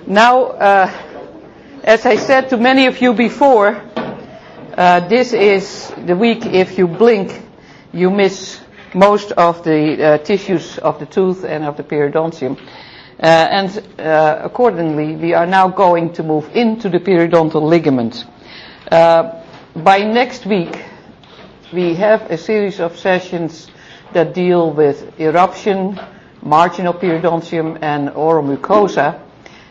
Now, as I said to many of you before, this is the week if you blink, you miss most of the tissues of the tooth and of the periodontium. Accordingly, we are now going to move into the periodontal ligament. By next week, we have a series of sessions that deal with eruption, marginal periodontium, and oral mucosa.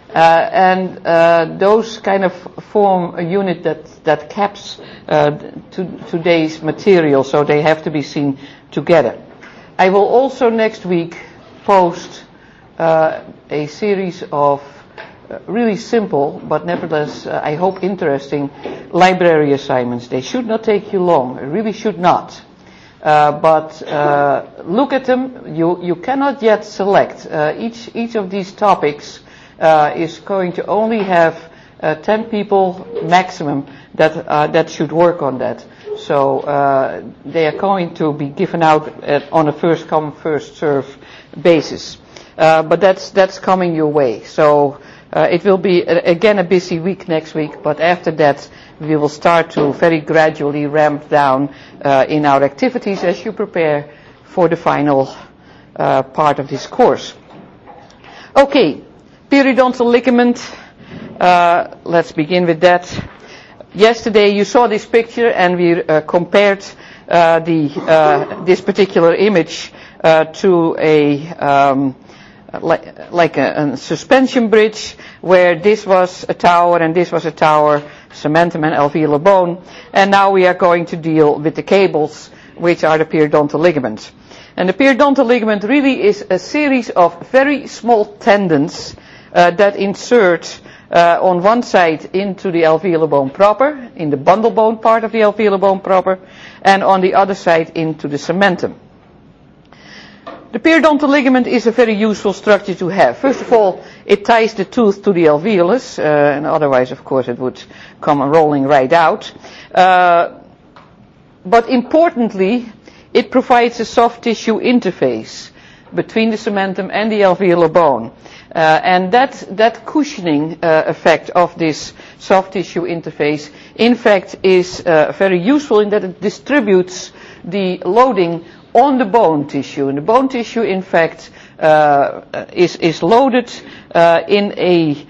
Those kind of form a unit that caps today's material, so they have to be seen together. I will also next week post a series of really simple, but nevertheless, I hope interesting, library assignments. They should not take you long. It really should not. But look at them. You cannot yet select. Each of these topics is going to only have 10 people maximum that should work on that. So they are going to be given out on a first come, first serve basis. But that's coming your way. So it will be again a busy week next week, but after that we will start to very gradually ramp down in our activities as you prepare for the final part of this course. Okay, periodontal ligament. Let's begin with that. Yesterday you saw this picture and we compared this particular image to a like a suspension bridge, where this was a tower and this was a tower, cementum and alveolar bone, and now we are going to deal with the cables, which are the periodontal ligaments. And the periodontal ligament really is a series of very small tendons that insert on one side into the alveolar bone proper, in the bundle bone part of the alveolar bone proper, and on the other side into the cementum. The periodontal ligament is a very useful structure to have. First of all, it ties the tooth to the alveolus, and otherwise, of course, it would come rolling right out. But importantly, it provides a soft tissue interface between the cementum and the alveolar bone. And that cushioning effect of this soft tissue interface, in fact, is very useful in that it distributes the loading on the bone tissue. And the bone tissue, in fact, is loaded in a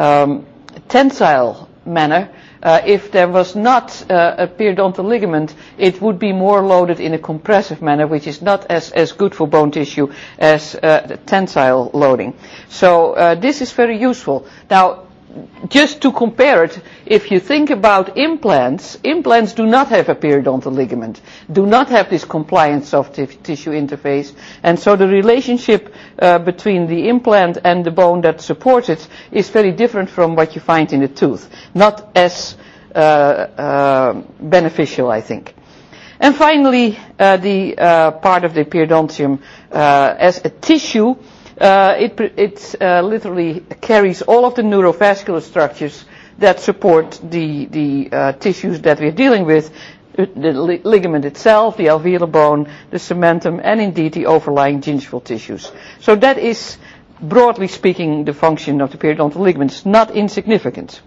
tensile manner. If there was not a periodontal ligament, it would be more loaded in a compressive manner, which is not as good for bone tissue as the tensile loading. So this is very useful. Now, just to compare it, if you think about implants do not have a periodontal ligament, do not have this compliant soft tissue interface, and so the relationship between the implant and the bone that supports it is very different from what you find in the tooth. Not as beneficial, I think. And finally, the part of the periodontium as a tissue. It literally carries all of the neurovascular structures that support the tissues that we're dealing with, the ligament itself, the alveolar bone, the cementum, and indeed the overlying gingival tissues. So that is, broadly speaking, the function of the periodontal ligament. It's not insignificant.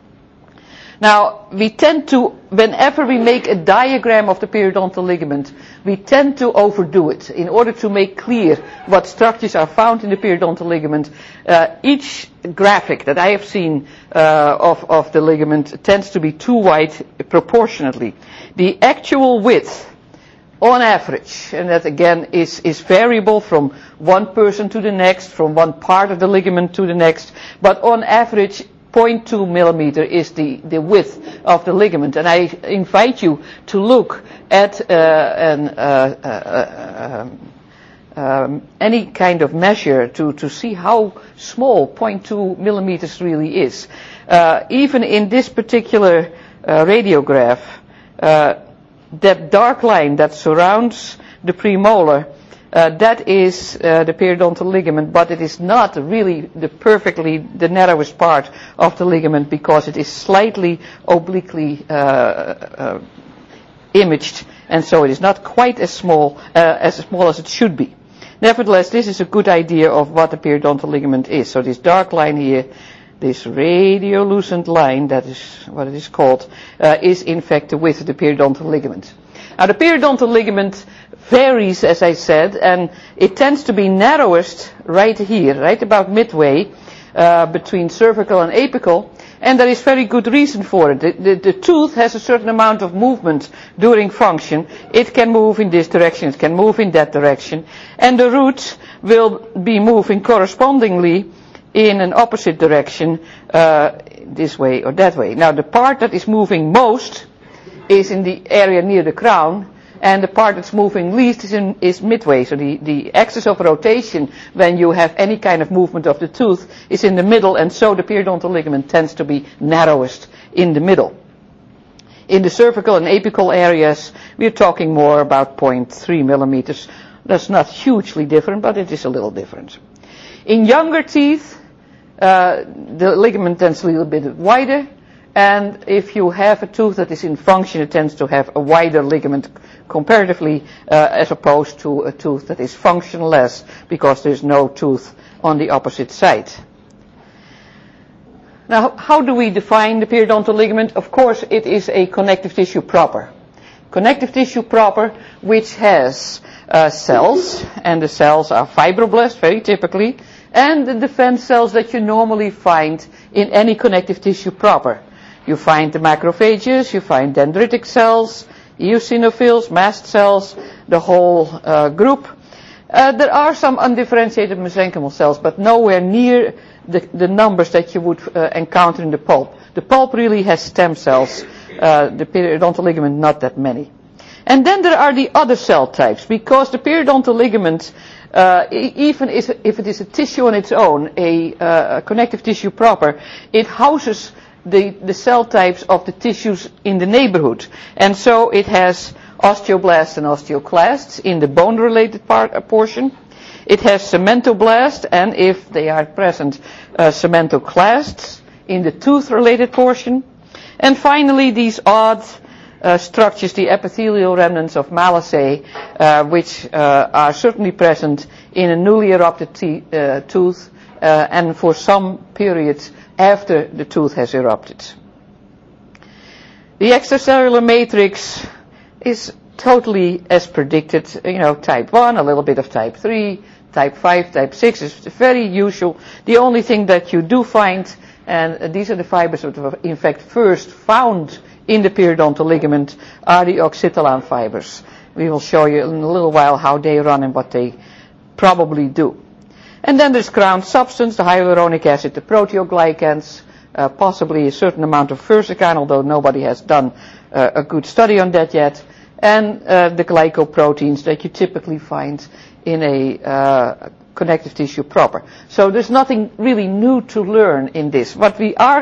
Now, we tend to, whenever we make a diagram of the periodontal ligament, we tend to overdo it in order to make clear what structures are found in the periodontal ligament. Each graphic that I have seen of the ligament tends to be too wide proportionately. The actual width, on average, and that again is variable from one person to the next, from one part of the ligament to the next, but on average, 0.2 millimeter is the width of the ligament, and I invite you to look at any kind of measure to see how small 0.2 millimeters really is. Even in this particular radiograph, that dark line that surrounds the premolar, that is the periodontal ligament, but it is not really the narrowest part of the ligament, because it is slightly obliquely imaged, and so it is not quite as small as it should be. Nevertheless, this is a good idea of what the periodontal ligament is. So this dark line here this radiolucent line, that is what it is called, is in fact the width of the periodontal ligament. Now the periodontal ligament varies, as I said, and it tends to be narrowest right here, right about midway between cervical and apical, and there is very good reason for it. The tooth has a certain amount of movement during function. It can move in this direction, it can move in that direction, and the roots will be moving correspondingly in an opposite direction, this way or that way. Now the part that is moving most is in the area near the crown, and the part that's moving least is midway. So the axis of rotation, when you have any kind of movement of the tooth, is in the middle, and so the periodontal ligament tends to be narrowest in the middle. In the cervical and apical areas, we're talking more about 0.3 millimeters. That's not hugely different, but it is a little different. In younger teeth, the ligament tends to be a little bit wider, and if you have a tooth that is in function, it tends to have a wider ligament comparatively, as opposed to a tooth that is functionless, because there's no tooth on the opposite side. Now, how do we define the periodontal ligament? Of course, it is a connective tissue proper. Connective tissue proper, which has cells, and the cells are fibroblasts, very typically, and the defense cells that you normally find in any connective tissue proper. You find the macrophages, you find dendritic cells, eosinophils, mast cells, the whole group. There are some undifferentiated mesenchymal cells, but nowhere near the numbers that you would encounter in the pulp. The pulp really has stem cells, the periodontal ligament not that many. And then there are the other cell types, because the periodontal ligament, even if it is a tissue on its own, a connective tissue proper, it houses the cell types of the tissues in the neighborhood. And so it has osteoblasts and osteoclasts in the bone-related portion. It has cementoblasts, and if they are present, cementoclasts in the tooth-related portion. And finally, these odd structures, the epithelial remnants of Malaceae, which are certainly present in a newly erupted tooth, and for some periods after the tooth has erupted. The extracellular matrix is totally as predicted, type 1, a little bit of type 3, type 5, type 6 is very usual. The only thing that you do find, and these are the fibers that were in fact first found in the periodontal ligament, are the oxytolin fibers. We will show you in a little while how they run and what they probably do. And then there's ground substance, the hyaluronic acid, the proteoglycans, possibly a certain amount of furcicane, although nobody has done a good study on that yet, and the glycoproteins that you typically find in a connective tissue proper. So there's nothing really new to learn in this. What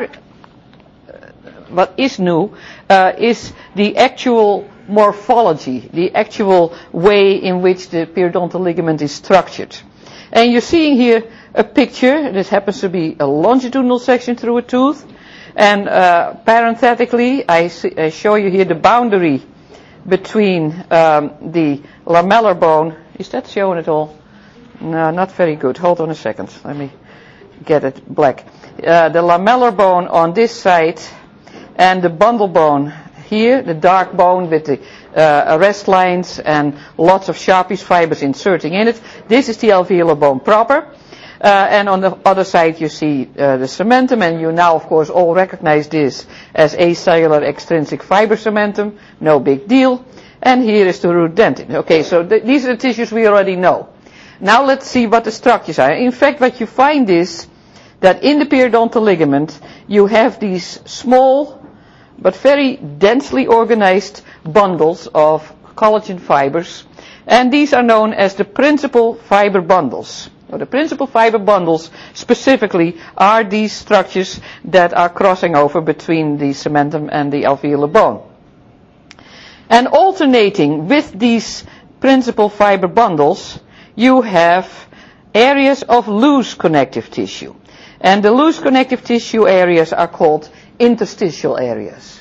is new is the actual morphology, the actual way in which the periodontal ligament is structured. And you're seeing here a picture. This happens to be a longitudinal section through a tooth. And parenthetically, I show you here the boundary between the lamellar bone. Is that shown at all? No, not very good. Hold on a second. Let me get it black. The lamellar bone on this side and the bundle bone here, the dark bone with the arrest lines and lots of Sharpie's fibers inserting in it. This is the alveolar bone proper. And on the other side you see the cementum, and you now of course all recognize this as acellular extrinsic fiber cementum. No big deal. And here is the root dentin. Okay, so these are the tissues we already know. Now let's see what the structures are. In fact, what you find is that in the periodontal ligament you have these small but very densely organized bundles of collagen fibers, and these are known as the principal fiber bundles. Now, the principal fiber bundles specifically are these structures that are crossing over between the cementum and the alveolar bone. And alternating with these principal fiber bundles, you have areas of loose connective tissue. And the loose connective tissue areas are called interstitial areas.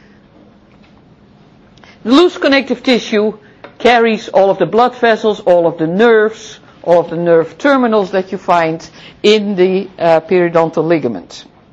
The loose connective tissue carries all of the blood vessels, all of the nerves, all of the nerve terminals that you find in the periodontal ligament.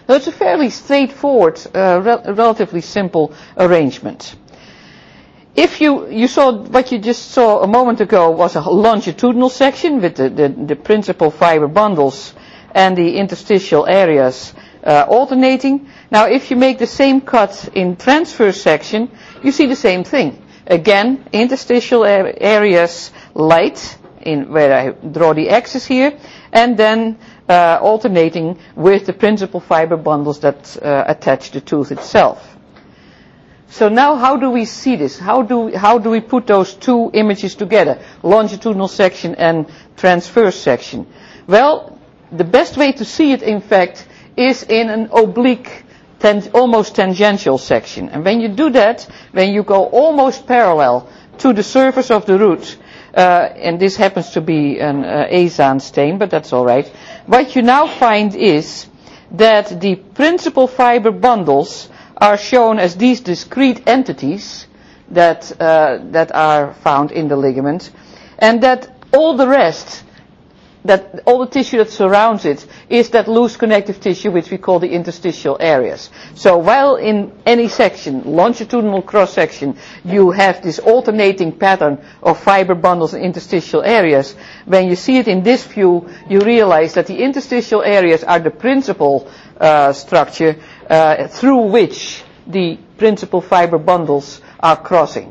So it's a fairly straightforward, relatively simple arrangement. If you saw, what you just saw a moment ago was a longitudinal section with the principal fiber bundles and the interstitial areas alternating. Now if you make the same cut in transverse section, you see the same thing. Again, interstitial areas light, where I draw the axis here, and then alternating with the principal fiber bundles that attach the tooth itself. So now how do we see this? How do we put those two images together, longitudinal section and transverse section? Well, the best way to see it, in fact, is in an oblique, almost tangential section. And when you do that, when you go almost parallel to the surface of the root, and this happens to be an Azan stain, but that's all right. What you now find is that the principal fiber bundles are shown as these discrete entities that are found in the ligament, and that all the rest, that all the tissue that surrounds it, is that loose connective tissue which we call the interstitial areas. So while in any section, longitudinal cross section, you have this alternating pattern of fiber bundles and interstitial areas, when you see it in this view, you realize that the interstitial areas are the principal structure through which the principal fiber bundles are crossing.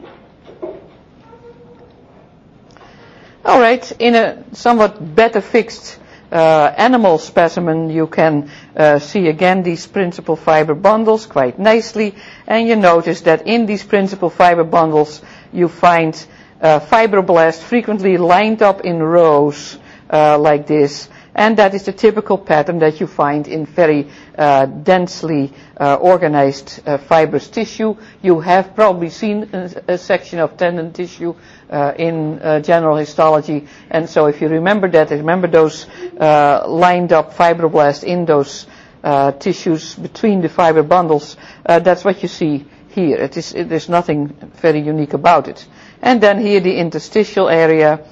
All right, in a somewhat better fixed animal specimen, you can see again these principal fiber bundles quite nicely, and you notice that in these principal fiber bundles you find fibroblasts frequently lined up in rows like this, and that is the typical pattern that you find in very densely organized fibrous tissue. You have probably seen a section of tendon tissue in general histology, and so if you remember that, remember those lined up fibroblasts in those tissues between the fiber bundles, that's what you see here. There's nothing very unique about it. And then here the interstitial area,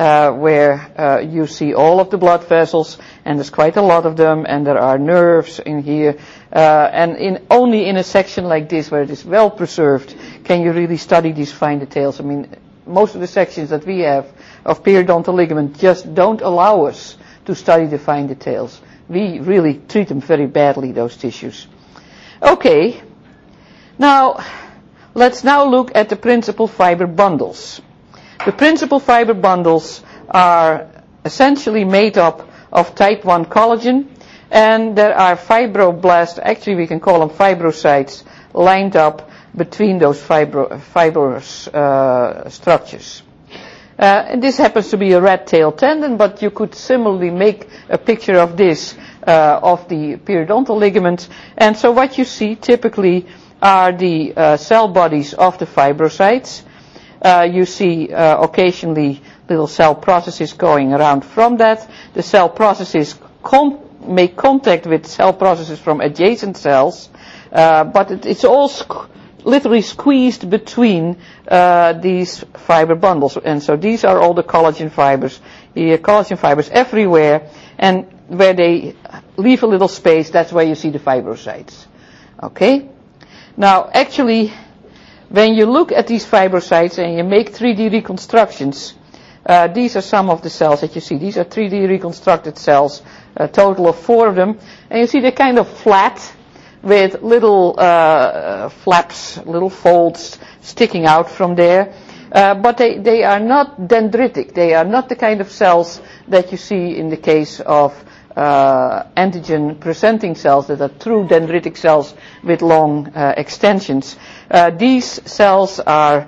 where you see all of the blood vessels, and there's quite a lot of them, and there are nerves in here, and only in a section like this, where it is well preserved, can you really study these fine details. I mean, most of the sections that we have of periodontal ligament just don't allow us to study the fine details. We really treat them very badly, those tissues. Okay, now let's now look at the principal fiber bundles. The principal fiber bundles are essentially made up of type 1 collagen, and there are fibroblasts, actually we can call them fibrocytes, lined up between those fibrous structures. And this happens to be a rat tail tendon, but you could similarly make a picture of this, of the periodontal ligament. And so what you see typically are the cell bodies of the fibrocytes. You see occasionally little cell processes going around from that. The cell processes make contact with cell processes from adjacent cells, but it's all literally squeezed between these fiber bundles. And so these are all the collagen fibers. The collagen fibers everywhere, and where they leave a little space, that's where you see the fibrocytes. Okay? Now, actually, when you look at these fibrocytes and you make 3D reconstructions, these are some of the cells that you see. These are 3D reconstructed cells, a total of 4 of them. And you see they're kind of flat with little flaps, little folds sticking out from there. But they are not dendritic. They are not the kind of cells that you see in the case of antigen presenting cells that are true dendritic cells with long extensions. These cells are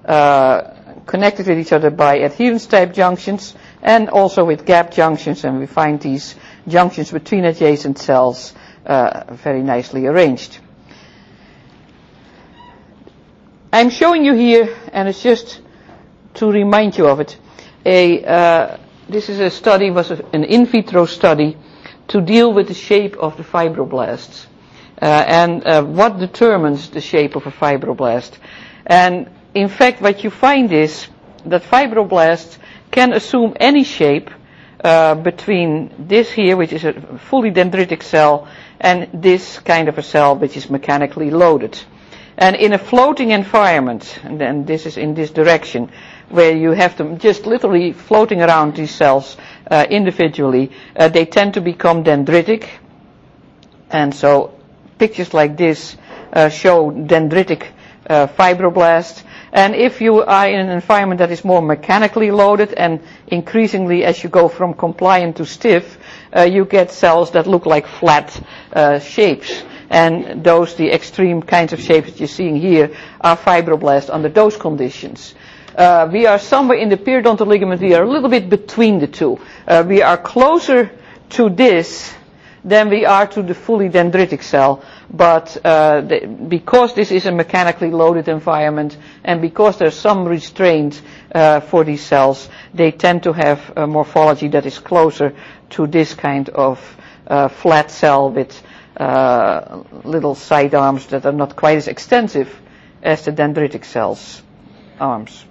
connected with each other by adherence type junctions and also with gap junctions, and we find these junctions between adjacent cells very nicely arranged. I'm showing you here, and it's just to remind you of it, this is a study, was an in vitro study to deal with the shape of the fibroblasts and what determines the shape of a fibroblast. And in fact, what you find is that fibroblasts can assume any shape between this here, which is a fully dendritic cell, and this kind of a cell, which is mechanically loaded. And in a floating environment, and then this is in this direction, where you have them just literally floating around these cells individually, they tend to become dendritic. And so pictures like this show dendritic fibroblasts. And if you are in an environment that is more mechanically loaded, and increasingly as you go from compliant to stiff, you get cells that look like flat shapes. And those, the extreme kinds of shapes that you're seeing here, are fibroblasts under those conditions. We are somewhere in the periodontal ligament, we are a little bit between the two. We are closer to this than we are to the fully dendritic cell, but because this is a mechanically loaded environment, and because there's some restraint for these cells, they tend to have a morphology that is closer to this kind of flat cell with little side arms that are not quite as extensive as the dendritic cells' arms.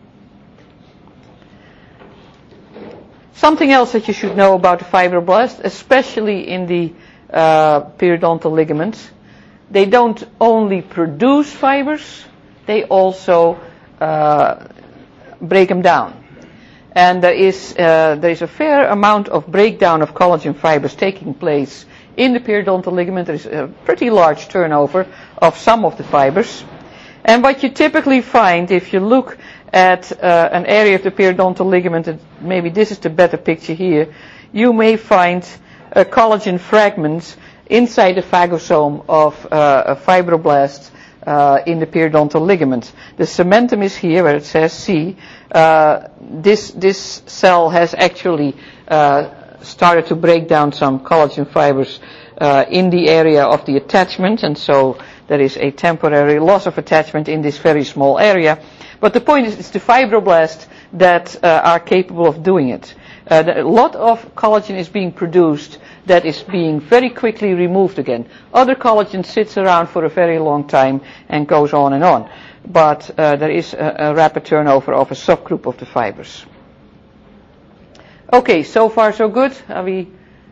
Something else that you should know about the fibroblast, especially in the periodontal ligaments, they don't only produce fibers, they also break them down. And there is a fair amount of breakdown of collagen fibers taking place in the periodontal ligament. There is a pretty large turnover of some of the fibers. And what you typically find, if you look at an area of the periodontal ligament, and maybe this is the better picture here, you may find collagen fragments inside the phagosome of a fibroblast in the periodontal ligament. The cementum is here where it says C. This cell has actually started to break down some collagen fibers in the area of the attachment, and so there is a temporary loss of attachment in this very small area. But the point is, it's the fibroblasts that are capable of doing it. A lot of collagen is being produced that is being very quickly removed again. Other collagen sits around for a very long time and goes on and on. But there is a rapid turnover of a subgroup of the fibers. Okay, so far so good. Are we?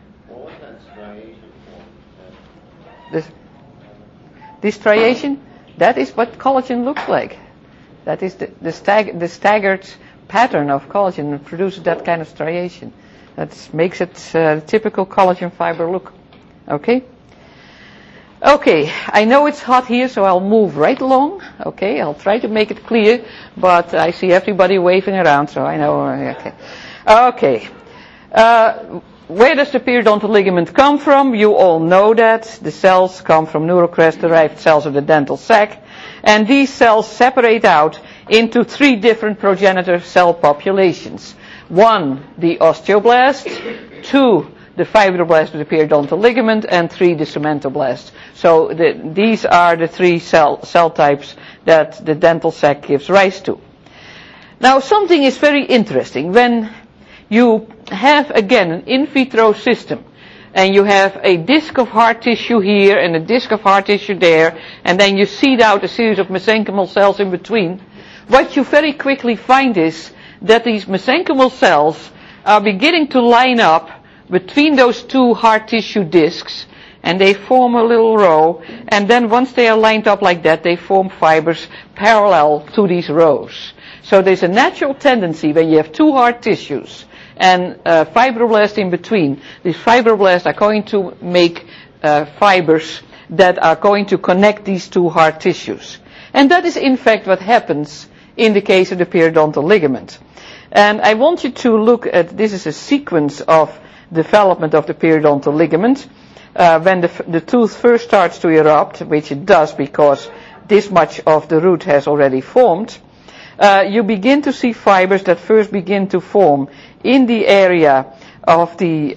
This striation, that is what collagen looks like. That is the staggered pattern of collagen that produces that kind of striation. That makes it typical collagen fiber look. Okay? Okay, I know it's hot here, so I'll move right along. Okay, I'll try to make it clear, but I see everybody waving around, so I know. Okay. Okay. Where does the periodontal ligament come from? You all know that. The cells come from neurocrest-derived cells of the dental sac. And these cells separate out into 3 different progenitor cell populations. 1, the osteoblast. 2, the fibroblast of the periodontal ligament. And 3, the cementoblast. So these are the 3 cell types that the dental sac gives rise to. Now, something is very interesting. When you have, again, an in vitro system, and you have a disc of hard tissue here and a disc of hard tissue there, and then you seed out a series of mesenchymal cells in between, what you very quickly find is that these mesenchymal cells are beginning to line up between those 2 hard tissue discs, and they form a little row, and then once they are lined up like that, they form fibers parallel to these rows. So there's a natural tendency when you have 2 hard tissues and fibroblasts in between. These fibroblasts are going to make fibers that are going to connect these 2 hard tissues. And that is in fact what happens in the case of the periodontal ligament. And I want you to look at, this is a sequence of development of the periodontal ligament. When the tooth first starts to erupt, which it does because this much of the root has already formed, you begin to see fibers that first begin to form in the area of the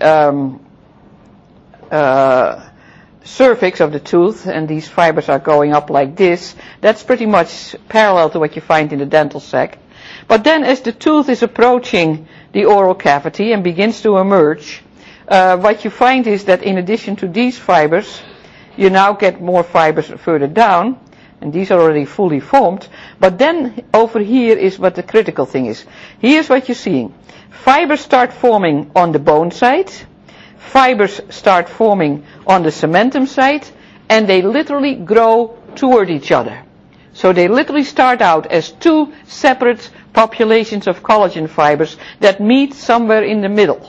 cervix of the tooth, and these fibers are going up like this. That's pretty much parallel to what you find in the dental sac. But then as the tooth is approaching the oral cavity and begins to emerge, what you find is that in addition to these fibers, you now get more fibers further down, and these are already fully formed. But then over here is what the critical thing is. Here's what you're seeing. fibers start forming on the bone side, fibers start forming on the cementum side, and they literally grow toward each other. So they literally start out as two separate populations of collagen fibers that meet somewhere in the middle.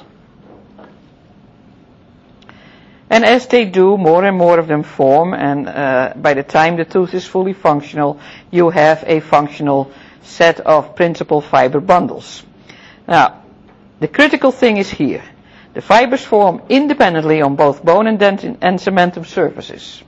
And as they do, more and more of them form, and by the time the tooth is fully functional, you have a functional set of principal fiber bundles. Now, the critical thing is here. The fibers form independently on both bone and dentin and cementum surfaces.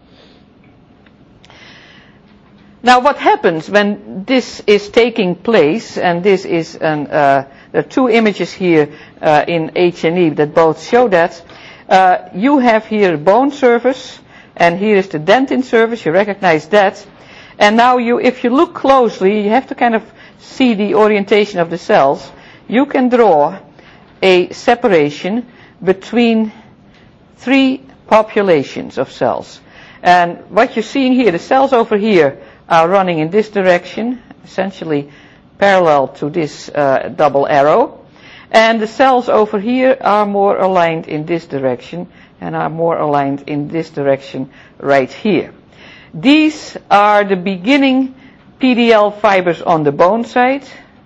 Now, what happens when this is taking place, and this is there are two images here in H&E that both show that. You have here bone surface, and here is the dentin surface. You recognize that. And now if you look closely, you have to kind of see the orientation of the cells. You can draw a separation between three populations of cells. And what you're seeing here, the cells over here are running in this direction, essentially parallel to this double arrow. And the cells over here are more aligned in this direction and are more aligned in this direction right here. These are the beginning PDL fibers on the bone side.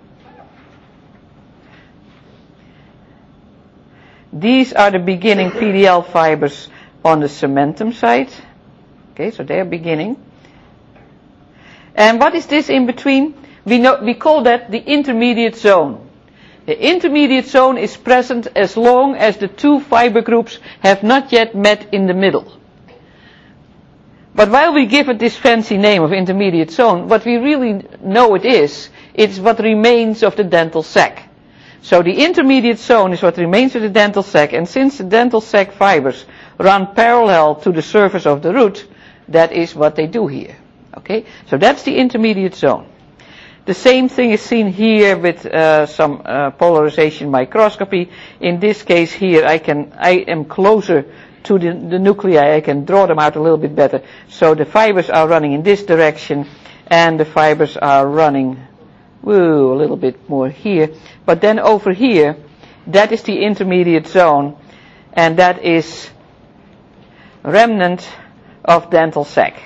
These are the beginning PDL fibers on the cementum side. Okay, so they are beginning. And what is this in between? We call that the intermediate zone. The intermediate zone is present as long as the two fiber groups have not yet met in the middle. But while we give it this fancy name of intermediate zone, what we really know it's what remains of the dental sac. So the intermediate zone is what remains of the dental sac, and since the dental sac fibers run parallel to the surface of the root, that is what they do here. Okay, so that's the intermediate zone. The same thing is seen here with some polarization microscopy. In this case here, I am closer to the nuclei. I can draw them out a little bit better. So the fibers are running in this direction, and the fibers are running a little bit more here. But then over here, that is the intermediate zone, and that is remnant of dental sac.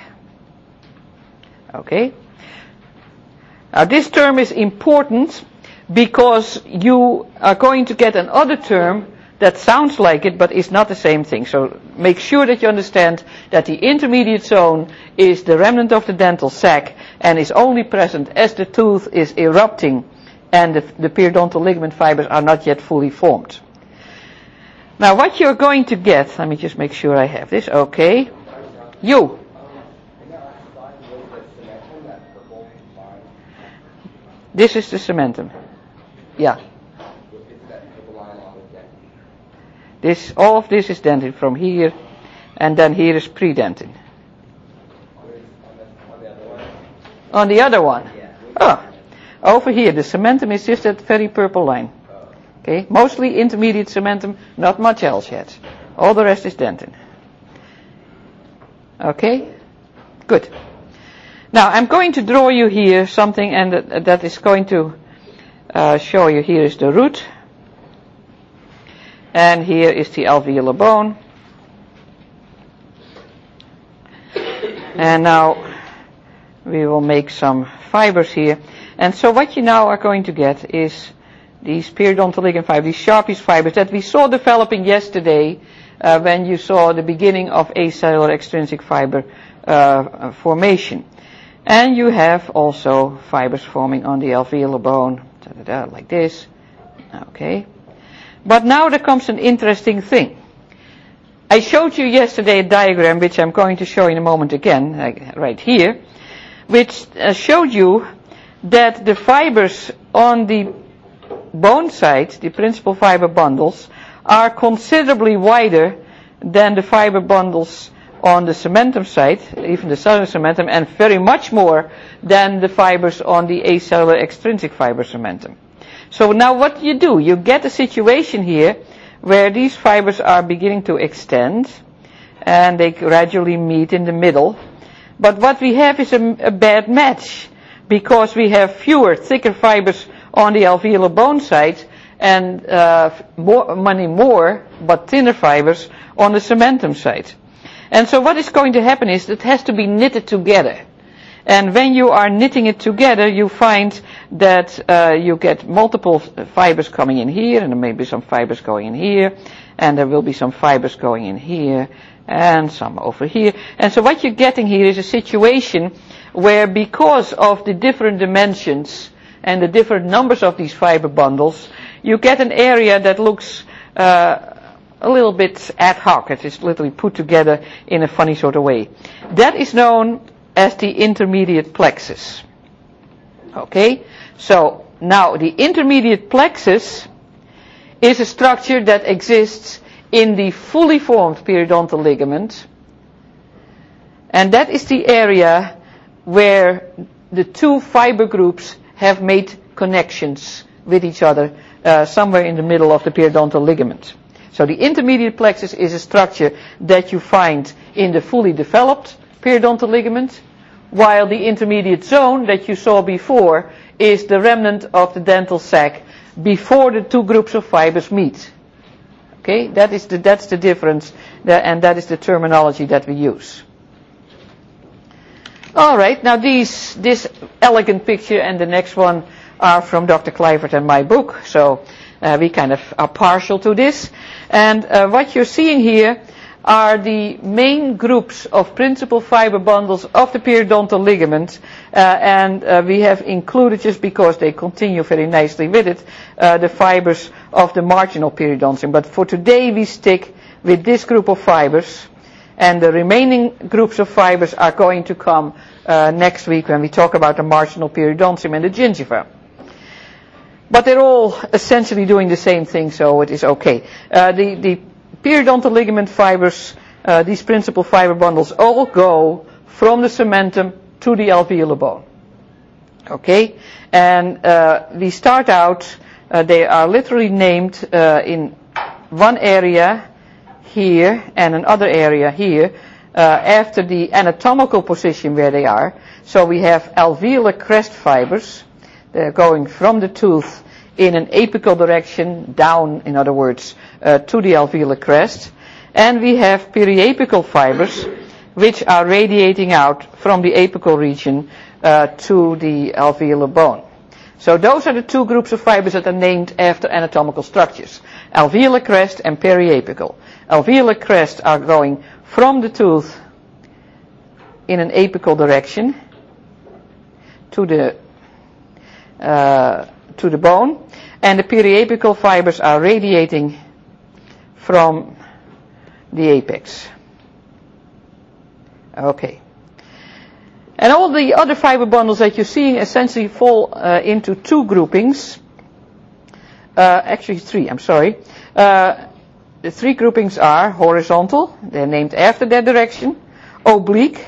Okay? Now this term is important because you are going to get another term that sounds like it but is not the same thing. So make sure that you understand that the intermediate zone is the remnant of the dental sac and is only present as the tooth is erupting and the periodontal ligament fibers are not yet fully formed. Now what you're going to get, let me just make sure I have this, okay. This is the cementum. Yeah. All of this is dentin from here, and then here is pre-dentin. On the other one? Oh, over here, the cementum is just that very purple line. Okay, mostly intermediate cementum, not much else yet. All the rest is dentin. Okay, good. Now, I'm going to draw you here something, and that is going to show you. Here is the root, and here is the alveolar bone. And now we will make some fibers here. And so what you now are going to get is these periodontal ligament fibers, these Sharpie's fibers that we saw developing yesterday when you saw the beginning of acellular extrinsic fiber formation. And you have also fibers forming on the alveolar bone, like this. Okay. But now there comes an interesting thing. I showed you yesterday a diagram, which I'm going to show in a moment again, right here, which showed you that the fibers on the bone side, the principal fiber bundles, are considerably wider than the fiber bundles on the cementum side, even the southern cementum, and very much more than the fibers on the acellular extrinsic fiber cementum. So now what do? You get a situation here where these fibers are beginning to extend, and they gradually meet in the middle. But what we have is a bad match, because we have fewer, thicker fibers on the alveolar bone side, and many more, but thinner fibers on the cementum side. And so what is going to happen is it has to be knitted together. And when you are knitting it together, you find that you get multiple fibers coming in here, and there may be some fibers going in here, and there will be some fibers going in here, and some over here. And so what you're getting here is a situation where, because of the different dimensions and the different numbers of these fiber bundles, you get an area that looks a little bit ad hoc. It is literally put together in a funny sort of way. That is known as the intermediate plexus. Okay? So, now the intermediate plexus is a structure that exists in the fully formed periodontal ligament, and that is the area where the two fiber groups have made connections with each other somewhere in the middle of the periodontal ligament. So the intermediate plexus is a structure that you find in the fully developed periodontal ligament, while the intermediate zone that you saw before is the remnant of the dental sac before the two groups of fibers meet. Okay, that's the difference, and that is the terminology that we use. All right, now this elegant picture and the next one are from Dr. Clifford and my book, so we kind of are partial to this. And what you're seeing here are the main groups of principal fiber bundles of the periodontal ligament, and we have included, just because they continue very nicely with it, the fibers of the marginal periodontium. But for today we stick with this group of fibers, and the remaining groups of fibers are going to come next week when we talk about the marginal periodontium and the gingiva. But they're all essentially doing the same thing, so it is okay. The periodontal ligament fibers, these principal fiber bundles, all go from the cementum to the alveolar bone. Okay? And we start out, they are literally named in one area here and another area here, after the anatomical position where they are. So we have alveolar crest fibers. They're going from the tooth in an apical direction down, in other words, to the alveolar crest. And we have periapical fibers, which are radiating out from the apical region to the alveolar bone. So those are the two groups of fibers that are named after anatomical structures: alveolar crest and periapical. Alveolar crest are going from the tooth in an apical direction to the bone, and the periapical fibers are radiating from the apex. Okay. And all the other fiber bundles that you're seeing essentially fall into two groupings. Actually three, I'm sorry. The three groupings are horizontal, they're named after their direction; oblique,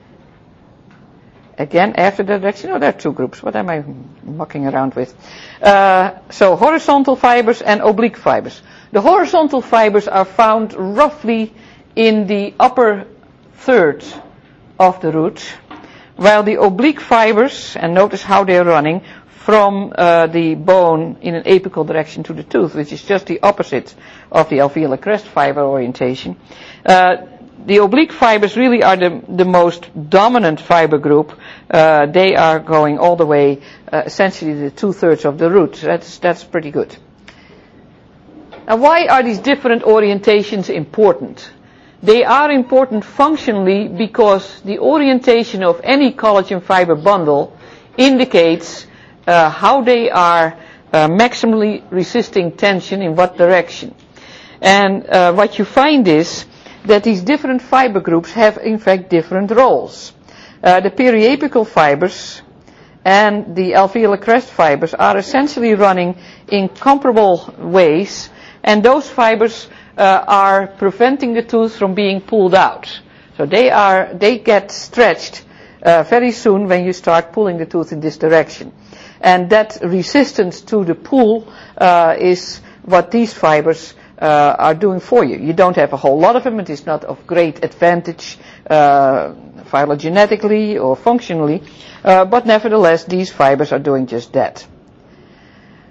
again after their direction. Oh, there are two groups. What am I mucking around with? So horizontal fibers and oblique fibers. The horizontal fibers are found roughly in the upper third of the root, while the oblique fibers, and notice how they're running, from the bone in an apical direction to the tooth, which is just the opposite of the alveolar crest fiber orientation. The oblique fibers really are the most dominant fiber group. They are going all the way, essentially the 2/3 of the root. That's pretty good. Now, why are these different orientations important? They are important functionally because the orientation of any collagen fiber bundle indicates how they are maximally resisting tension in what direction. And what you find is that these different fiber groups have in fact different roles. The periapical fibers and the alveolar crest fibers are essentially running in comparable ways, and those fibers are preventing the tooth from being pulled out. So they get stretched very soon when you start pulling the tooth in this direction. And that resistance to the pull is what these fibers are doing for you. You don't have a whole lot of them. It is not of great advantage phylogenetically or functionally, but nevertheless these fibers are doing just that.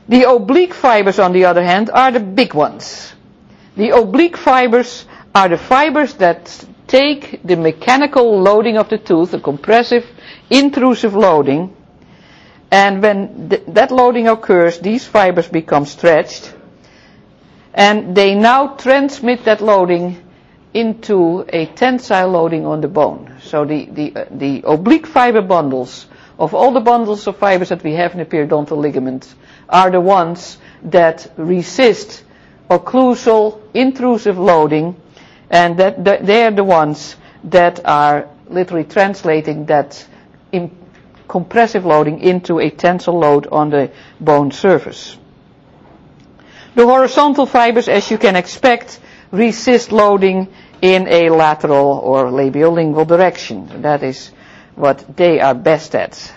The oblique fibers, on the other hand, are the big ones. The oblique fibers are the fibers that take the mechanical loading of the tooth, the compressive, intrusive loading, and when that loading occurs, these fibers become stretched, and they now transmit that loading into a tensile loading on the bone. So the oblique fiber bundles, of all the bundles of fibers that we have in the periodontal ligament, are the ones that resist occlusal intrusive loading, and that they're the ones that are literally translating that compressive loading into a tensile load on the bone surface. The horizontal fibers, as you can expect, resist loading in a lateral or labiolingual direction. That is what they are best at.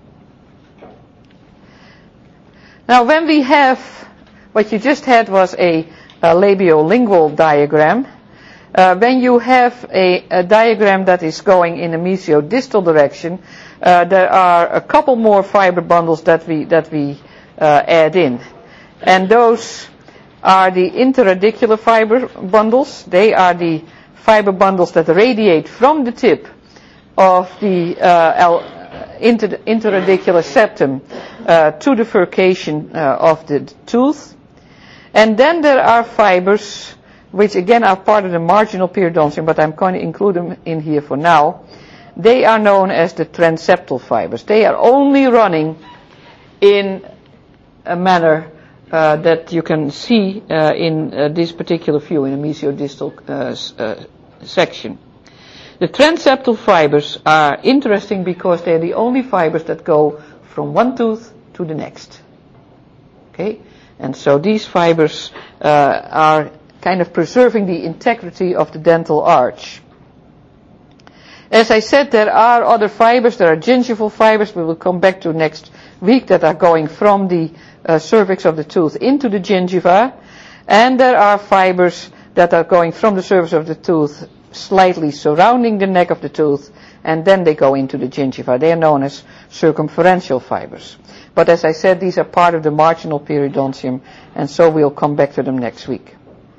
Now, when we have, what you just had was a labiolingual diagram. When you have a diagram that is going in a mesiodistal direction, there are a couple more fiber bundles that we add in, and those are the interradicular fiber bundles. They are the fiber bundles that radiate from the tip of the interradicular septum to the furcation of the tooth. And then there are fibers which again are part of the marginal periodontium, but I'm going to include them in here for now. They are known as the transeptal fibers. They are only running in a manner that you can see in this particular view in the mesiodistal section. The transeptal fibers are interesting because they're the only fibers that go from one tooth to the next. Okay? And so these fibers are kind of preserving the integrity of the dental arch. As I said, there are other fibers. There are gingival fibers we will come back to next week that are going from the cervix of the tooth into the gingiva. And there are fibers that are going from the surface of the tooth slightly surrounding the neck of the tooth, and then they go into the gingiva. They are known as circumferential fibers. But as I said, these are part of the marginal periodontium, and so we'll come back to them next week.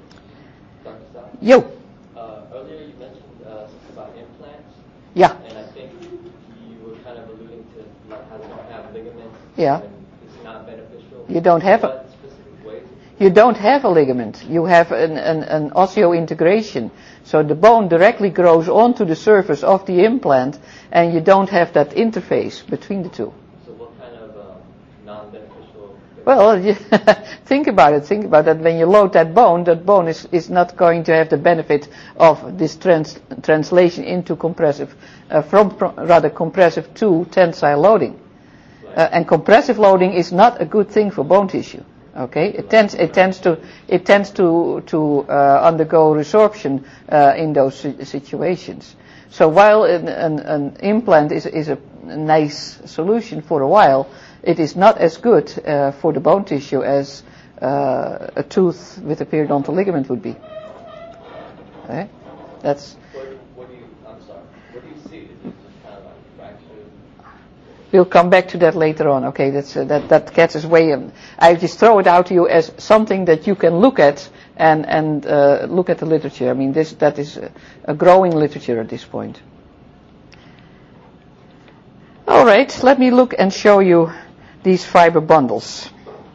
Yo. Earlier you mentioned something about implants. Yeah. And I think you were kind of alluding to how they don't have ligaments. Yeah. And it's not beneficial. You don't have What specific ways? You don't have a ligament. You have an osseointegration. So the bone directly grows onto the surface of the implant, and you don't have that interface between the two. So what kind of non-beneficial? Well, think about it. Think about that. When you load that bone is not going to have the benefit of this translation into compressive, from compressive to tensile loading. Right. And compressive loading is not a good thing for bone tissue. Okay, it tends to undergo resorption in those situations. So while an implant is a nice solution for a while, it is not as good for the bone tissue as a tooth with a periodontal ligament would be. Okay, that's. What do you see? Is it just kind of like fractures? We'll come back to that later on. Okay, that gets us way in. I just throw it out to you as something that you can look at and look at the literature. I mean, that is a growing literature at this point. All right, let me look and show you these fiber bundles.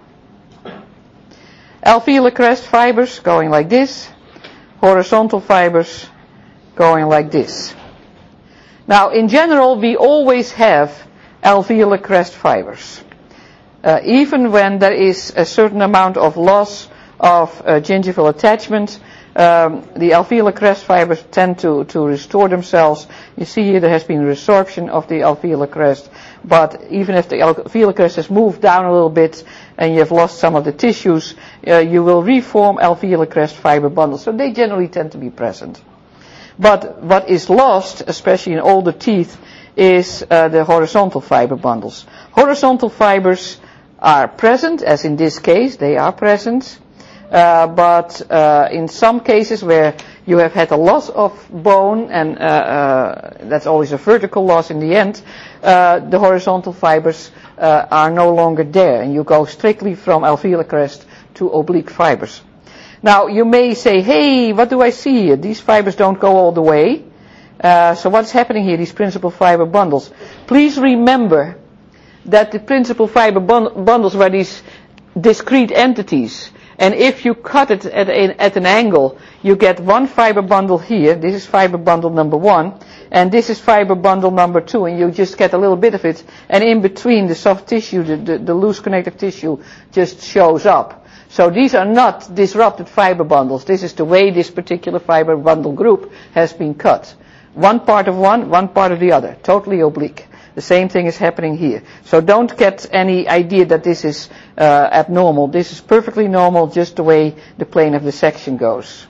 Alveolar crest fibers going like this, horizontal fibers going like this. Now, in general, we always have alveolar crest fibers. Even when there is a certain amount of loss of gingival attachment, the alveolar crest fibers tend to restore themselves. You see here there has been resorption of the alveolar crest, but even if the alveolar crest has moved down a little bit and you have lost some of the tissues, you will reform alveolar crest fiber bundles. So they generally tend to be present. But what is lost, especially in older teeth, is the horizontal fiber bundles. Horizontal fibers are present, as in this case, they are present. but in some cases where you have had a loss of bone, and that's always a vertical loss in the end, the horizontal fibers are no longer there, and you go strictly from alveolar crest to oblique fibers. Now, you may say, hey, what do I see here? These fibers don't go all the way. So what's happening here, these principal fiber bundles? Please remember that the principal fiber bundles were these discrete entities. And if you cut it at an angle, you get one fiber bundle here. This is fiber bundle number 1. And this is fiber bundle number 2. And you just get a little bit of it. And in between, the soft tissue, the loose connective tissue just shows up. So these are not disrupted fiber bundles. This is the way this particular fiber bundle group has been cut. One part of one part of the other. Totally oblique. The same thing is happening here. So don't get any idea that this is abnormal. This is perfectly normal, just the way the plane of the section goes.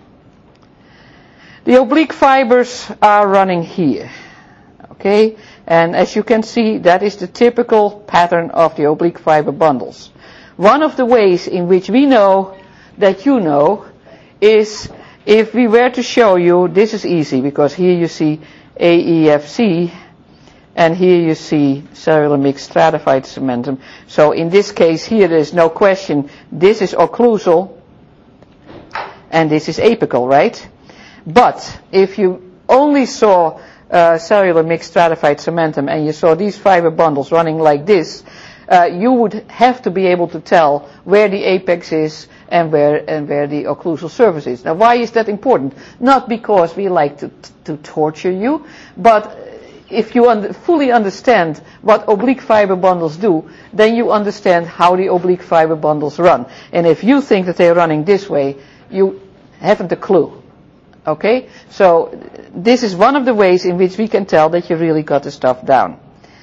The oblique fibers are running here. Okay? And as you can see, that is the typical pattern of the oblique fiber bundles. One of the ways in which we know that you know is if we were to show you, this is easy because here you see AEFC, and here you see cellular mixed stratified cementum. So in this case here there is no question, this is occlusal and this is apical, right? But if you only saw cellular mixed stratified cementum and you saw these fiber bundles running like this, you would have to be able to tell where the apex is and where the occlusal surface is. Now why is that important? Not because we like to torture you, but if you fully understand what oblique fiber bundles do, then you understand how the oblique fiber bundles run. And if you think that they're running this way, you haven't a clue. Okay? So this is one of the ways in which we can tell that you really got the stuff down.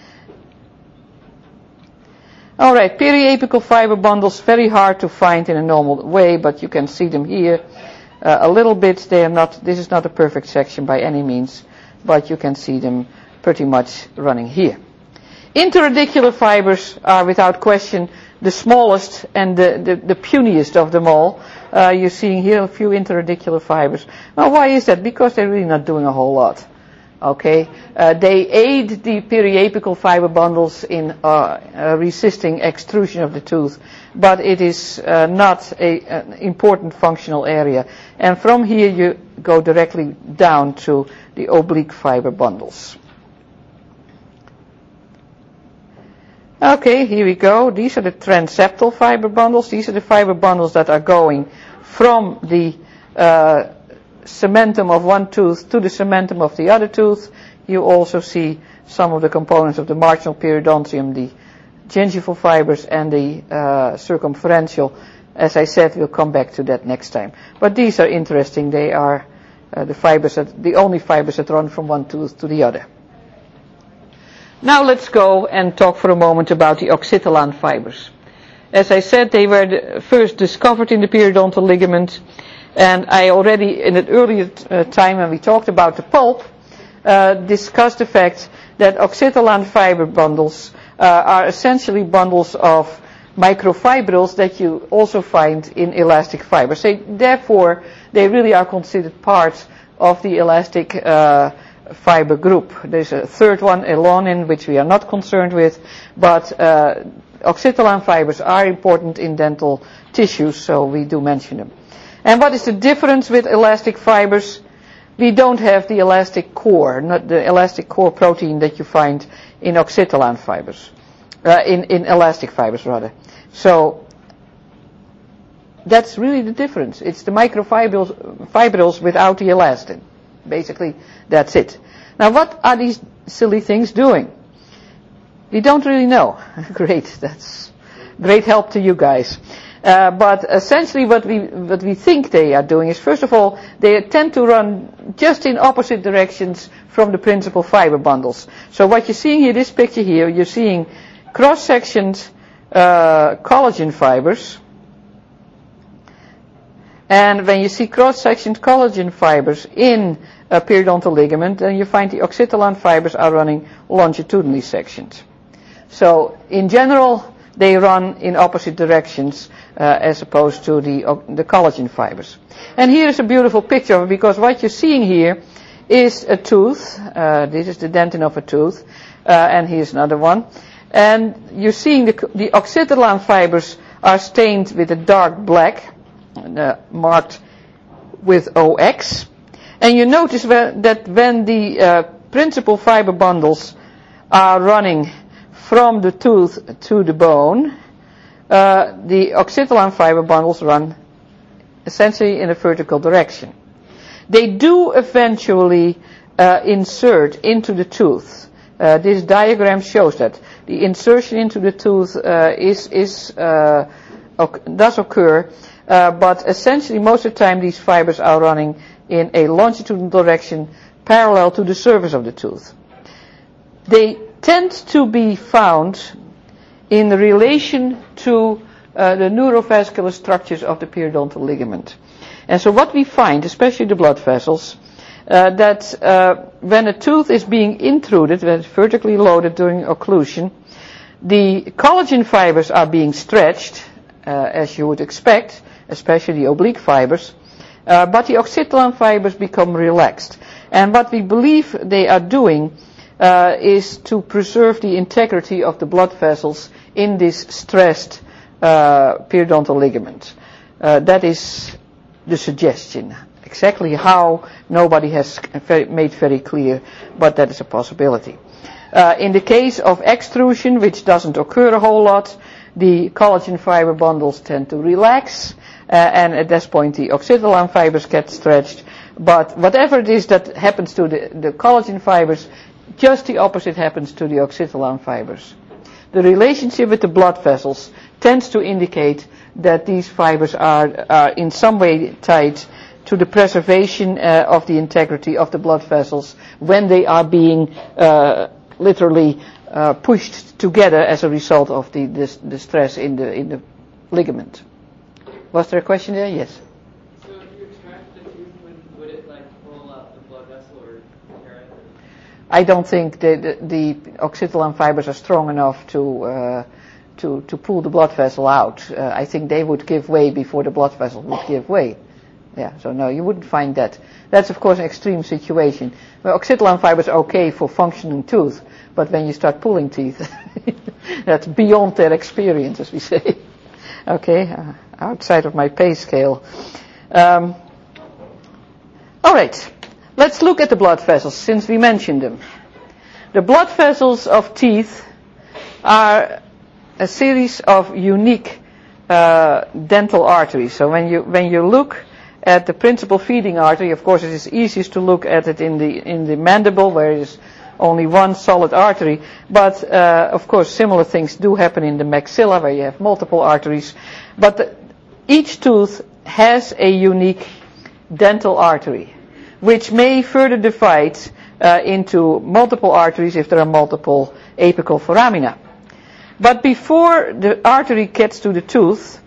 Alright, periapical fiber bundles, very hard to find in a normal way, but you can see them here a little bit. This is not a perfect section by any means, but you can see them pretty much running here. Interradicular fibers are without question the smallest and the puniest of them all. You're seeing here a few interradicular fibers. Now why is that? Because they're really not doing a whole lot. Okay, they aid the periapical fiber bundles in resisting extrusion of the tooth, but it is not an important functional area. And from here you go directly down to the oblique fiber bundles. Okay, here we go. These are the transeptal fiber bundles. These are the fiber bundles that are going from the cementum of one tooth to the cementum of the other tooth. You also see some of the components of the marginal periodontium, the gingival fibers and the circumferential. As I said, we'll come back to that next time. But these are interesting. They are the only fibers that run from one tooth to the other. Now let's go and talk for a moment about the oxytolon fibers. As I said, they were first discovered in the periodontal ligament, and I already in an earlier time when we talked about the pulp discussed the fact that oxytolon fiber bundles are essentially bundles of microfibrils that you also find in elastic fibers. Therefore, they really are considered part of the elastic fiber group. There's a third one, elonin, which we are not concerned with, but oxytolon fibers are important in dental tissues, so we do mention them. And what is the difference with elastic fibers? We don't have the elastic core, not the elastic core protein that you find in oxytolon fibers, in elastic fibers rather. So that's really the difference. It's the microfibrils without the elastin. Basically, that's it. Now, what are these silly things doing? We don't really know. Great, that's great help to you guys. But essentially what we think they are doing is, first of all, they tend to run just in opposite directions from the principal fiber bundles. So what you're seeing here, this picture here, you're seeing cross-sectioned collagen fibers. And when you see cross-sectioned collagen fibers in a periodontal ligament, then you find the oxytolon fibers are running longitudinally sectioned. So in general, they run in opposite directions as opposed to the collagen fibers. And here is a beautiful picture of it, because what you're seeing here is a tooth. This is the dentin of a tooth, and here's another one. And you're seeing the oxytolin fibers are stained with a dark black, marked with OX. And you notice that when the principal fiber bundles are running from the tooth to the bone, the oxytolin fiber bundles run essentially in a vertical direction. They do eventually insert into the tooth. This diagram shows that the insertion into the tooth does occur, but essentially most of the time these fibers are running in a longitudinal direction parallel to the surface of the tooth. They tend to be found in relation to the neurovascular structures of the periodontal ligament. And so what we find, especially the blood vessels, that when a tooth is being intruded, when it's vertically loaded during occlusion, the collagen fibers are being stretched, as you would expect, especially the oblique fibers, but the oxytolin fibers become relaxed. And what we believe they are doing is to preserve the integrity of the blood vessels in this stressed periodontal ligament. That is the suggestion. Exactly how, nobody has made very clear, but that is a possibility. In the case of extrusion, which doesn't occur a whole lot, the collagen fiber bundles tend to relax, and at this point the oxytolin fibers get stretched. But whatever it is that happens to the collagen fibers, just the opposite happens to the oxytolin fibers. The relationship with the blood vessels tends to indicate that these fibers are in some way tied to the preservation of the integrity of the blood vessels when they are being literally pushed together as a result of the stress in the ligament. Was there a question there? Yes. So if you extract the tooth, would it like pull out the blood vessel or tear it? I don't think the oxytolin fibers are strong enough to pull the blood vessel out. I think they would give way before the blood vessel would give way. Yeah, so no, you wouldn't find that. That's of course an extreme situation. Well, oxytolin fibers are okay for functioning tooth, but when you start pulling teeth, that's beyond their experience, as we say. Okay, outside of my pay scale. All right, let's look at the blood vessels since we mentioned them. The blood vessels of teeth are a series of unique dental arteries. So when you look at the principal feeding artery, of course it is easiest to look at it in the mandible, where it is only one solid artery, but of course similar things do happen in the maxilla, where you have multiple arteries. But each tooth has a unique dental artery, which may further divide into multiple arteries if there are multiple apical foramina. But before the artery gets to the tooth,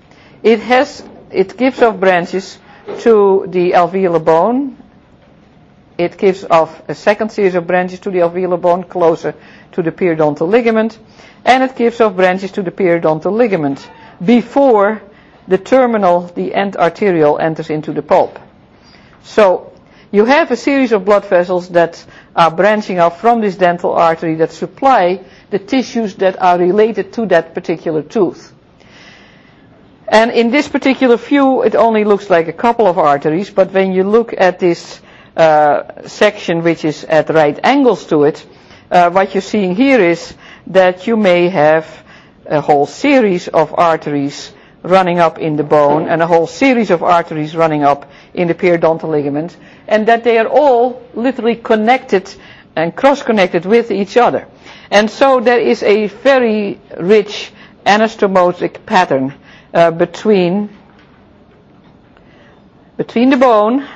it gives off branches to the alveolar bone. It gives off a second series of branches to the alveolar bone closer to the periodontal ligament, and it gives off branches to the periodontal ligament before the end arteriole enters into the pulp. So you have a series of blood vessels that are branching off from this dental artery that supply the tissues that are related to that particular tooth. And in this particular view, it only looks like a couple of arteries, but when you look at this section which is at right angles to it, what you're seeing here is that you may have a whole series of arteries running up in the bone and a whole series of arteries running up in the periodontal ligament, and that they are all literally connected and cross-connected with each other. And so there is a very rich anastomotic pattern between the bone,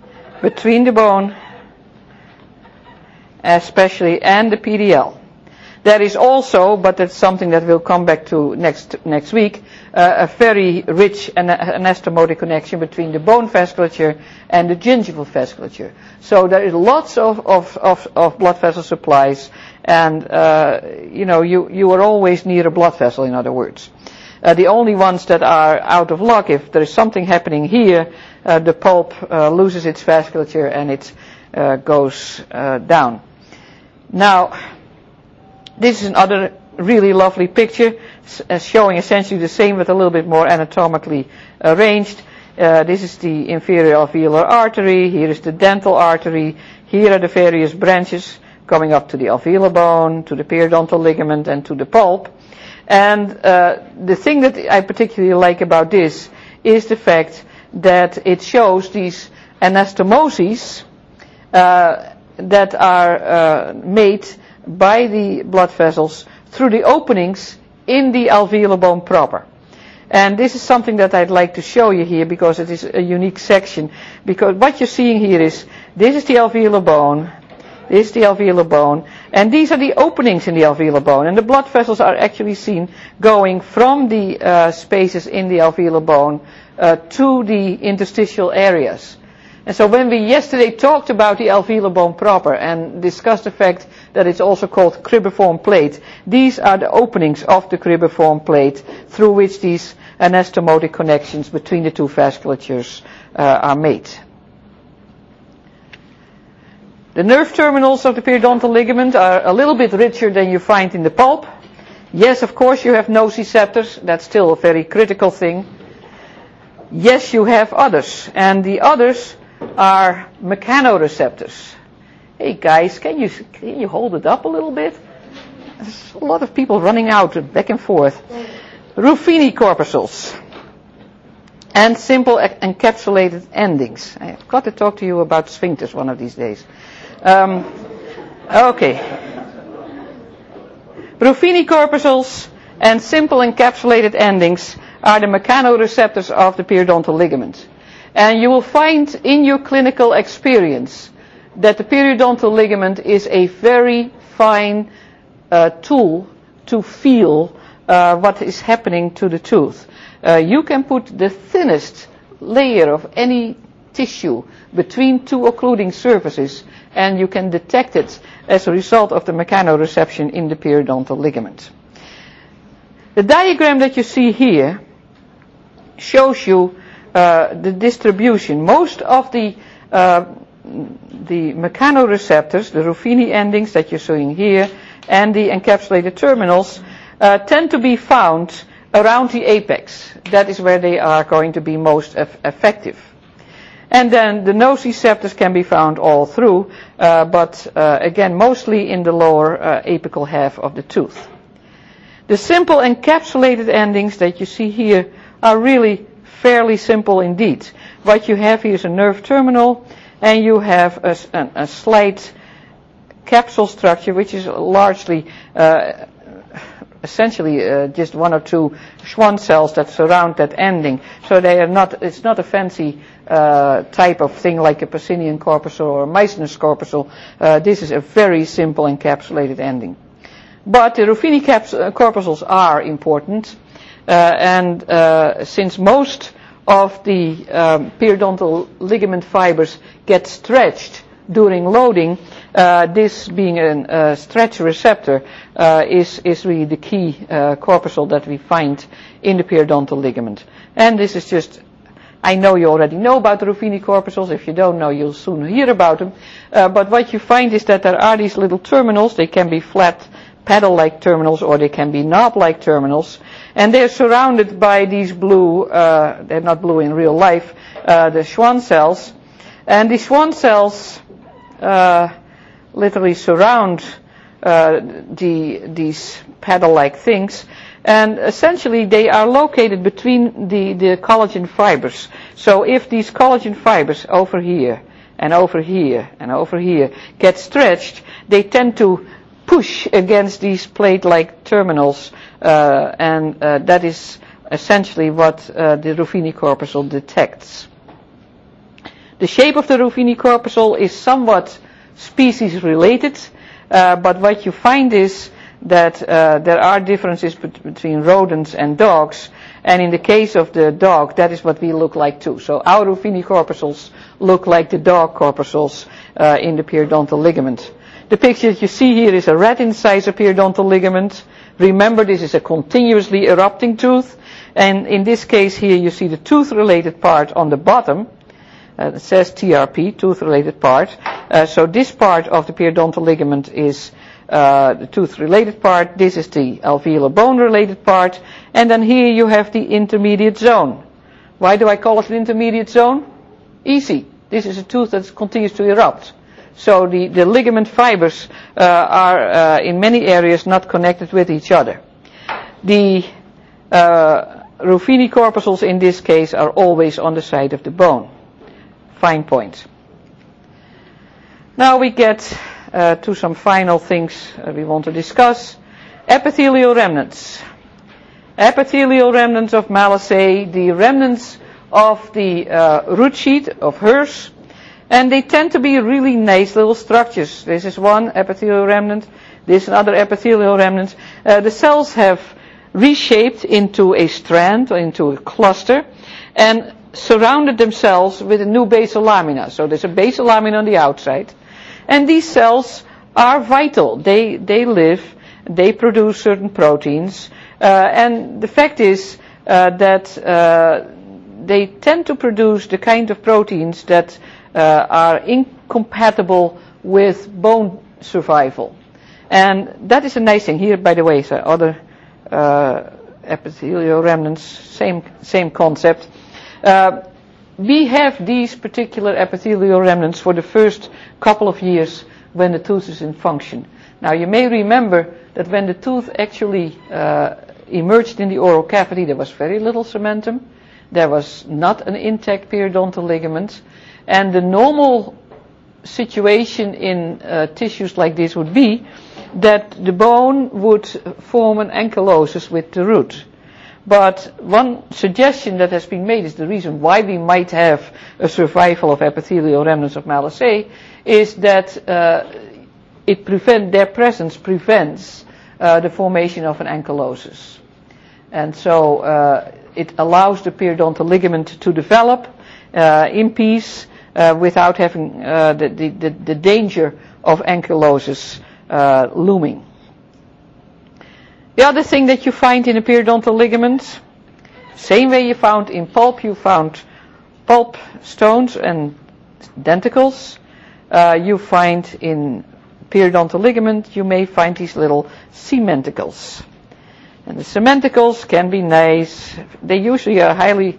between the bone especially and the PDL. There is also, but that's something that we'll come back to next week, a very rich anastomotic connection between the bone vasculature and the gingival vasculature. So there is lots of blood vessel supplies, and you are always near a blood vessel, in other words. The only ones that are out of luck, if there is something happening here, the pulp loses its vasculature and it goes down. Now, this is another really lovely picture showing essentially the same but a little bit more anatomically arranged. This is the inferior alveolar artery. Here is the dental artery. Here are the various branches coming up to the alveolar bone, to the periodontal ligament, and to the pulp. And the thing that I particularly like about this is the fact that it shows these anastomoses that are made by the blood vessels through the openings in the alveolar bone proper. And this is something that I'd like to show you here because it is a unique section. Because what you're seeing here is, this is the alveolar bone, this is the alveolar bone, and these are the openings in the alveolar bone. And the blood vessels are actually seen going from the spaces in the alveolar bone to the interstitial areas. And so when we yesterday talked about the alveolar bone proper and discussed the fact that it's also called cribriform plate, these are the openings of the cribriform plate through which these anastomotic connections between the two vasculatures are made. The nerve terminals of the periodontal ligament are a little bit richer than you find in the pulp. Yes, of course, you have nociceptors. That's still a very critical thing. Yes, you have others. And the others are mechanoreceptors. Hey guys, can you hold it up a little bit? There's a lot of people running out back and forth. Ruffini corpuscles and simple encapsulated endings. I've got to talk to you about sphincters one of these days. Okay. Ruffini corpuscles and simple encapsulated endings are the mechanoreceptors of the periodontal ligament. And you will find in your clinical experience that the periodontal ligament is a very fine tool to feel what is happening to the tooth. You can put the thinnest layer of any tissue between two occluding surfaces and you can detect it as a result of the mechanoreception in the periodontal ligament. The diagram that you see here shows you the distribution. Most of the mechanoreceptors, the Ruffini endings that you're seeing here, and the encapsulated terminals tend to be found around the apex. That is where they are going to be most effective. And then the nociceptors can be found all through, but again, mostly in the lower apical half of the tooth. The simple encapsulated endings that you see here are really fairly simple indeed. What you have here is a nerve terminal, and you have a slight capsule structure, which is largely, essentially, just one or two Schwann cells that surround that ending. So they are not. It's not a fancy type of thing like a Pacinian corpuscle or a Meissner's corpuscle. This is a very simple encapsulated ending. But the Ruffini corpuscles are important. And since most of the periodontal ligament fibers get stretched during loading, this being a stretch receptor is really the key corpuscle that we find in the periodontal ligament. And this is just, I know you already know about the Ruffini corpuscles. If you don't know, you'll soon hear about them. But what you find is that there are these little terminals. They can be flat paddle-like terminals or they can be knob-like terminals. And they're surrounded by these blue, they're not blue in real life, the Schwann cells. And these Schwann cells literally surround these paddle-like things. And essentially they are located between the collagen fibers. So if these collagen fibers over here and over here and over here get stretched, they tend to push against these plate-like terminals, and that is essentially what the Ruffini corpuscle detects. The shape of the Ruffini corpuscle is somewhat species-related, but what you find is that there are differences between rodents and dogs, and in the case of the dog, that is what we look like too. So our Ruffini corpuscles look like the dog corpuscles in the periodontal ligament. The picture that you see here is a rat incisor periodontal ligament. Remember, this is a continuously erupting tooth, and in this case here you see the tooth-related part on the bottom. It says TRP, tooth-related part. So this part of the periodontal ligament is the tooth-related part. This is the alveolar bone-related part. And then here you have the intermediate zone. Why do I call it an intermediate zone? Easy. This is a tooth that continues to erupt. So the ligament fibers are in many areas not connected with each other. The Ruffini corpuscles in this case are always on the side of the bone. Fine point. Now we get to some final things we want to discuss. Epithelial remnants. Epithelial remnants of Malaceae, the remnants of the root sheet of hers, and they tend to be really nice little structures. This is one epithelial remnant, this is another epithelial remnant. The cells have reshaped into a strand or into a cluster and surrounded themselves with a new basal lamina. So there's a basal lamina on the outside. And these cells are vital. They live, they produce certain proteins. And the fact is that they tend to produce the kind of proteins that are incompatible with bone survival. And that is a nice thing. Here, by the way, so other epithelial remnants, same concept. We have these particular epithelial remnants for the first couple of years when the tooth is in function. Now you may remember that when the tooth actually emerged in the oral cavity, there was very little cementum. There was not an intact periodontal ligament. And the normal situation in tissues like this would be that the bone would form an ankylosis with the root. But one suggestion that has been made is the reason why we might have a survival of epithelial remnants of Malaceae is that their presence prevents the formation of an ankylosis. And so it allows the periodontal ligament to develop in peace without having the danger of ankylosis looming. The other thing that you find in a periodontal ligament, same way you found in pulp, you found pulp stones and denticles. You find in periodontal ligament, you may find these little cementicles. And the cementicles can be nice. They usually are highly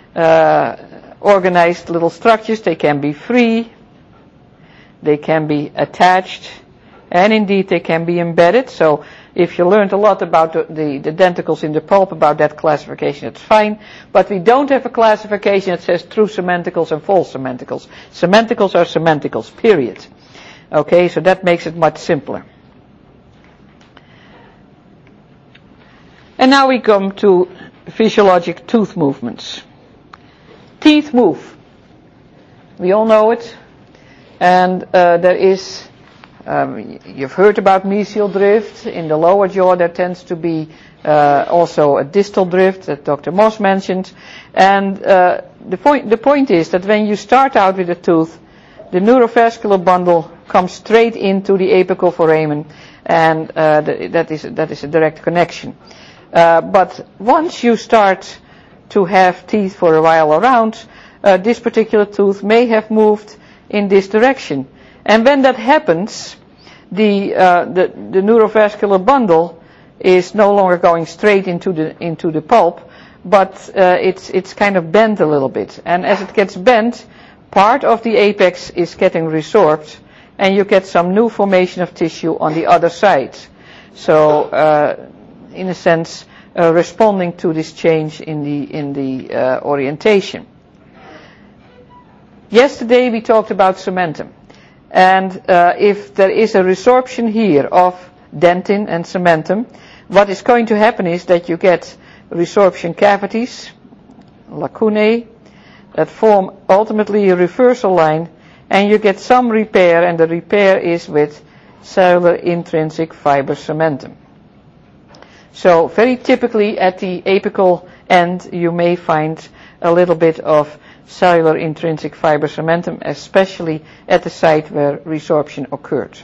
organized little structures. They can be free. They can be attached. And indeed, they can be embedded. So if you learned a lot about the denticles in the pulp, about that classification, it's fine. But we don't have a classification that says true cementicles and false cementicles. Cementicles are cementicles, period. Okay, so that makes it much simpler. And now we come to physiologic tooth movements. Teeth move. We all know it. And there is... you've heard about mesial drift. In the lower jaw there tends to be also a distal drift that Dr. Moss mentioned. And the point is that when you start out with a tooth, the neurovascular bundle comes straight into the apical foramen, and that is a direct connection. But once you start to have teeth for a while around, this particular tooth may have moved in this direction. And when that happens, the neurovascular bundle is no longer going straight into the pulp, but it's kind of bent a little bit. And as it gets bent, part of the apex is getting resorbed, and you get some new formation of tissue on the other side. So, in a sense, responding to this change in the orientation. Yesterday we talked about cementum. And if there is a resorption here of dentin and cementum, what is going to happen is that you get resorption cavities, lacunae, that form ultimately a reversal line, and you get some repair, and the repair is with cellular intrinsic fiber cementum. So very typically at the apical end you may find a little bit of cellular intrinsic fibrocementum, especially at the site where resorption occurred.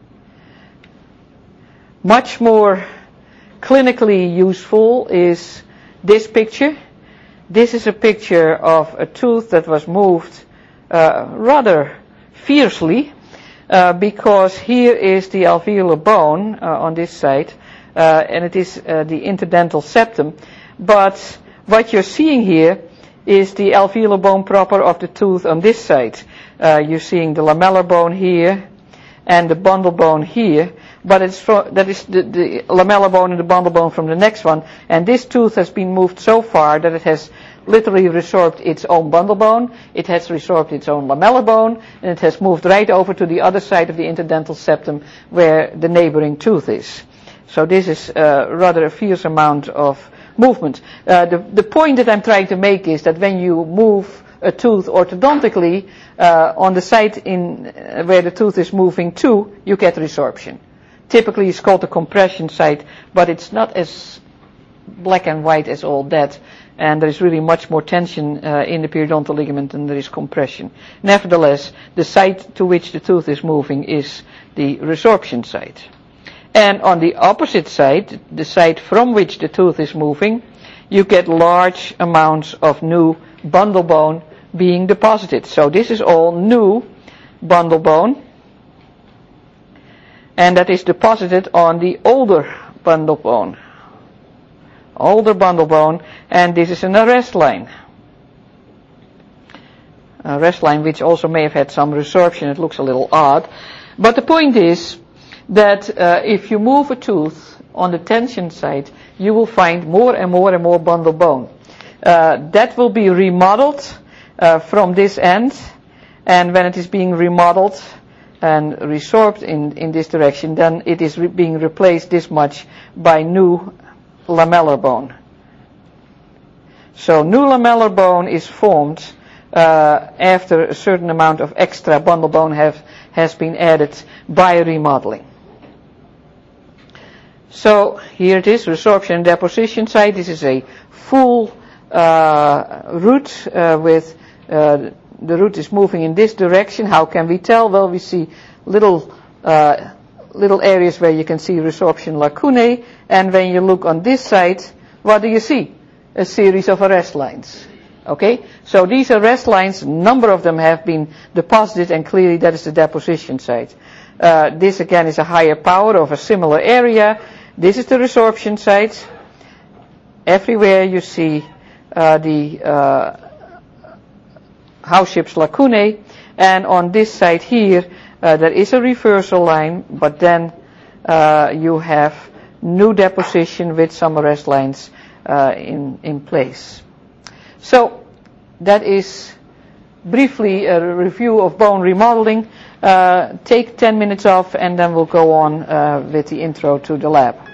Much more clinically useful is this picture. This is a picture of a tooth that was moved rather fiercely because here is the alveolar bone on this side and it is the interdental septum. But what you're seeing here is the alveolar bone proper of the tooth on this side. You're seeing the lamellar bone here and the bundle bone here, but that is the lamellar bone and the bundle bone from the next one, and this tooth has been moved so far that it has literally resorbed its own bundle bone, it has resorbed its own lamellar bone, and it has moved right over to the other side of the interdental septum where the neighboring tooth is. So this is rather a fierce amount of movement. The point that I'm trying to make is that when you move a tooth orthodontically on the site where the tooth is moving to, you get resorption. Typically it's called the compression site, but it's not as black and white as all that, and there is really much more tension in the periodontal ligament than there is compression. Nevertheless, the site to which the tooth is moving is the resorption site. And on the opposite side, the side from which the tooth is moving, you get large amounts of new bundle bone being deposited. So this is all new bundle bone, and that is deposited on the older bundle bone. Older bundle bone, and this is an arrest line. A rest line which also may have had some resorption. It looks a little odd. But the point is that if you move a tooth on the tension side, you will find more and more and more bundle bone. That will be remodeled from this end, and when it is being remodeled and resorbed in this direction, then it is being replaced this much by new lamellar bone. So new lamellar bone is formed after a certain amount of extra bundle bone has been added by remodeling. So here it is, resorption and deposition site. This is a full root with the root is moving in this direction. How can we tell? Well, we see little areas where you can see resorption lacunae, and when you look on this side, what do you see? A series of arrest lines. Okay, so these arrest lines, a number of them have been deposited, and clearly that is the deposition site. This again is a higher power of a similar area. This is the resorption site. Everywhere you see the Hauschips lacunae, and on this side here there is a reversal line, but then you have new deposition with some arrest lines in place. So that is briefly a review of bone remodeling. Take 10 minutes off and then we'll go on with the intro to the lab.